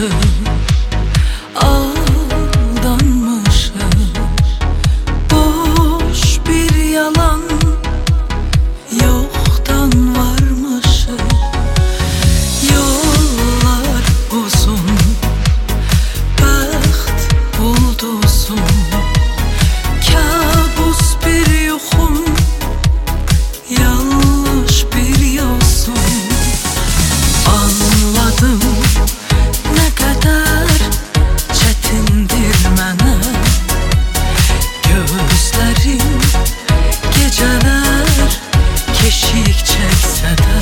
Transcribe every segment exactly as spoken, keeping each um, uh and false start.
aldanmışım, aldanmışım. Boş bir yalan, yoktan varmışım. Yollar uzun, bəxt bulduzum. Kabus bir yuxum, yanlış bir yosun. Anladım nə qədər çətindir mənə gözlərim, gecələr keşik çəksə də.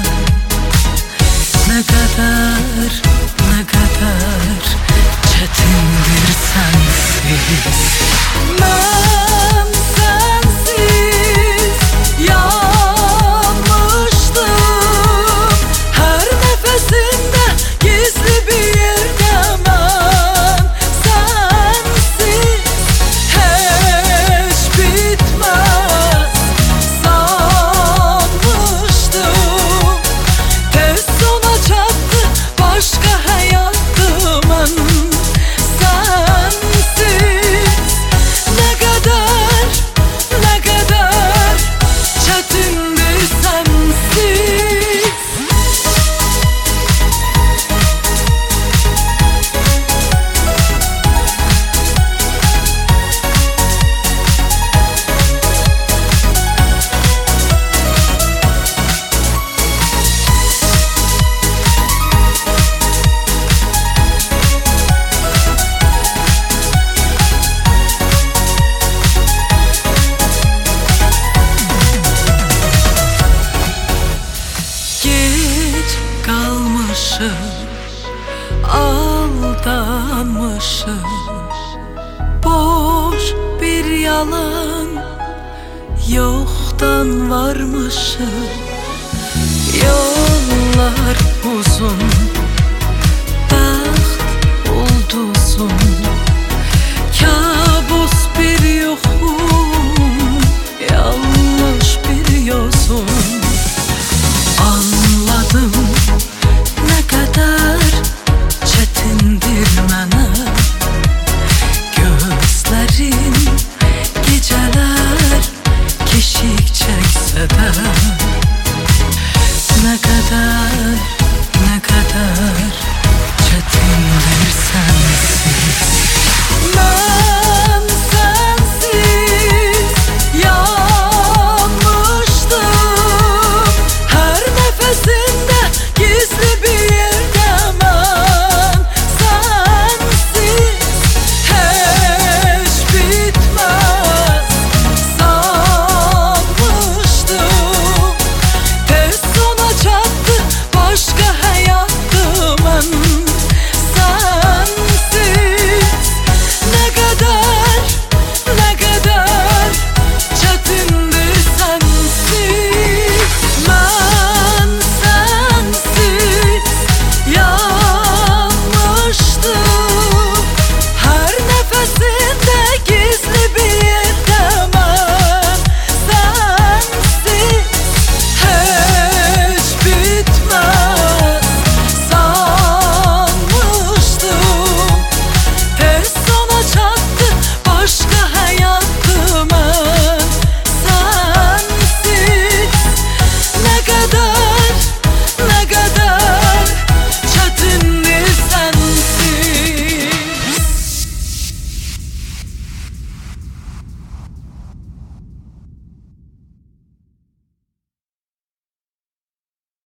Nə qədər, nə qədər çətindir sənsiz. Mən sənsiz yanmışdım. Hər nəfəsimdə gizli bir yerdə mən sənsiz heç bitməz sanmışdım. Tez sona çatdı başqa həyatımın sənsiz. Nə qədər, nə qədər çətindir sənsiz. Geç qalmışım, aldanmışım. Boş bir yalan, yoktan varmışım. Yollar